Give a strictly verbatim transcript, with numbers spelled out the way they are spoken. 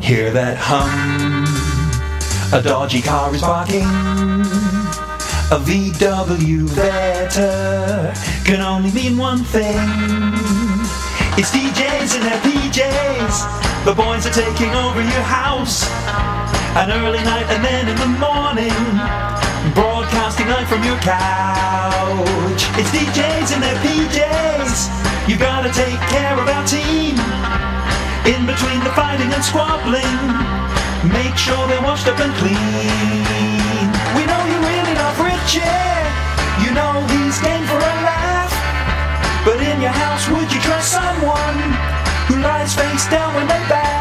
Hear that hum, a dodgy car is barking. A V W Veta can only mean one thing. It's D Js in their P Js. The boys are taking over your house. An early night and then in the morning, broadcasting live from your couch. It's D Js in their P Js. You gotta take care of our team. In between the fighting and squabbling, make sure they're washed up and clean. We know you really love Richie. You know he's game for a laugh. But in your house, would you trust someone who lies face down when they bath?